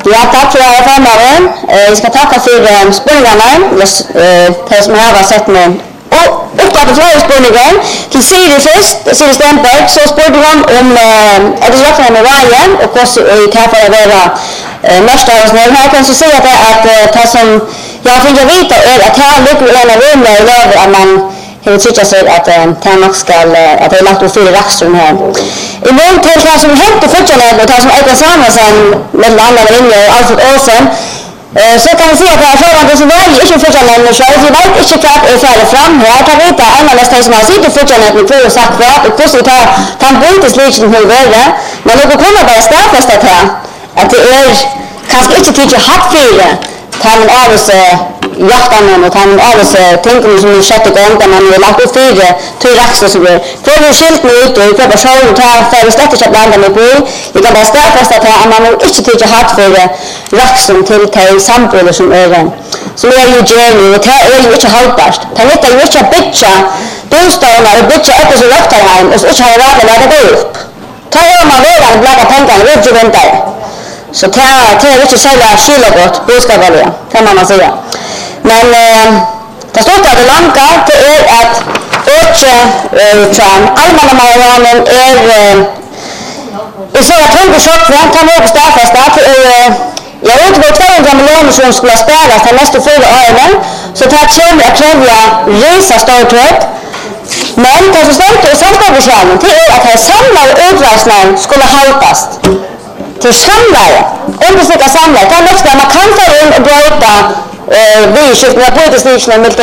Ja, tack för att jag var med. Jag ska tacka för spårningarna. Det som jag har sett med. Och upptatt för spårningen till Siri först, Siri Stenberg, så spårde hon om att det räknar med vargen och också i kaffe att vara mesta av oss. Här kan jag säga att det som jag finner vita är att här ligger en av rummen i löver att man hur tycker sig att Tamak ska att det är lagt och fyra raxrum här. I mån till det som hänt och fortfarande och det som äger samman sen med andra linjer och Alfred Olsen så kan man se att det här frågan det som varje inte fortfarande med själv. Vi vet inte klart är färdig fram här. Jag kan veta en av nästa som har sitter fortfarande med två och sagt vad och plötsligt kan brytas liksom hur värre. Men det kommer bara stärkast att här att det är kanske inte tidigt hatt fyra tar man av oss jakten och tar man av oss tänker som en sjätte gång där man har lagt upp fyra till rax och så vidare. För vi skilt mig ut och vi får show och tar för vi släpper att blanda med på. Det kan bara stärkast att man har inte tidigt hatt för raxen till samtal som är som är ju journey och det är ju inte hållbart. Det är ju inte bitcha domstolar och bitcha efter så röktar hem och så inte har rätt att lägga upp. Ta man vägen blanda pengarna ut till väntar. Så det är inte så jävla skilagott budskapet kan man säga. Men det står att det långa det är att allmänna marijuanen är så att hon försöker kan vara starkast att jag vet inte 200 miljoner som skulle sparas de nästa 4 åren så det här kommer att kräva resa stortryck. Men det som står i samtalsförslagen det är att här samlade utvärsningen skulle haltas. Till samlare, undersöka samlare, kan också man kan ta in och bryta vi skiftar på det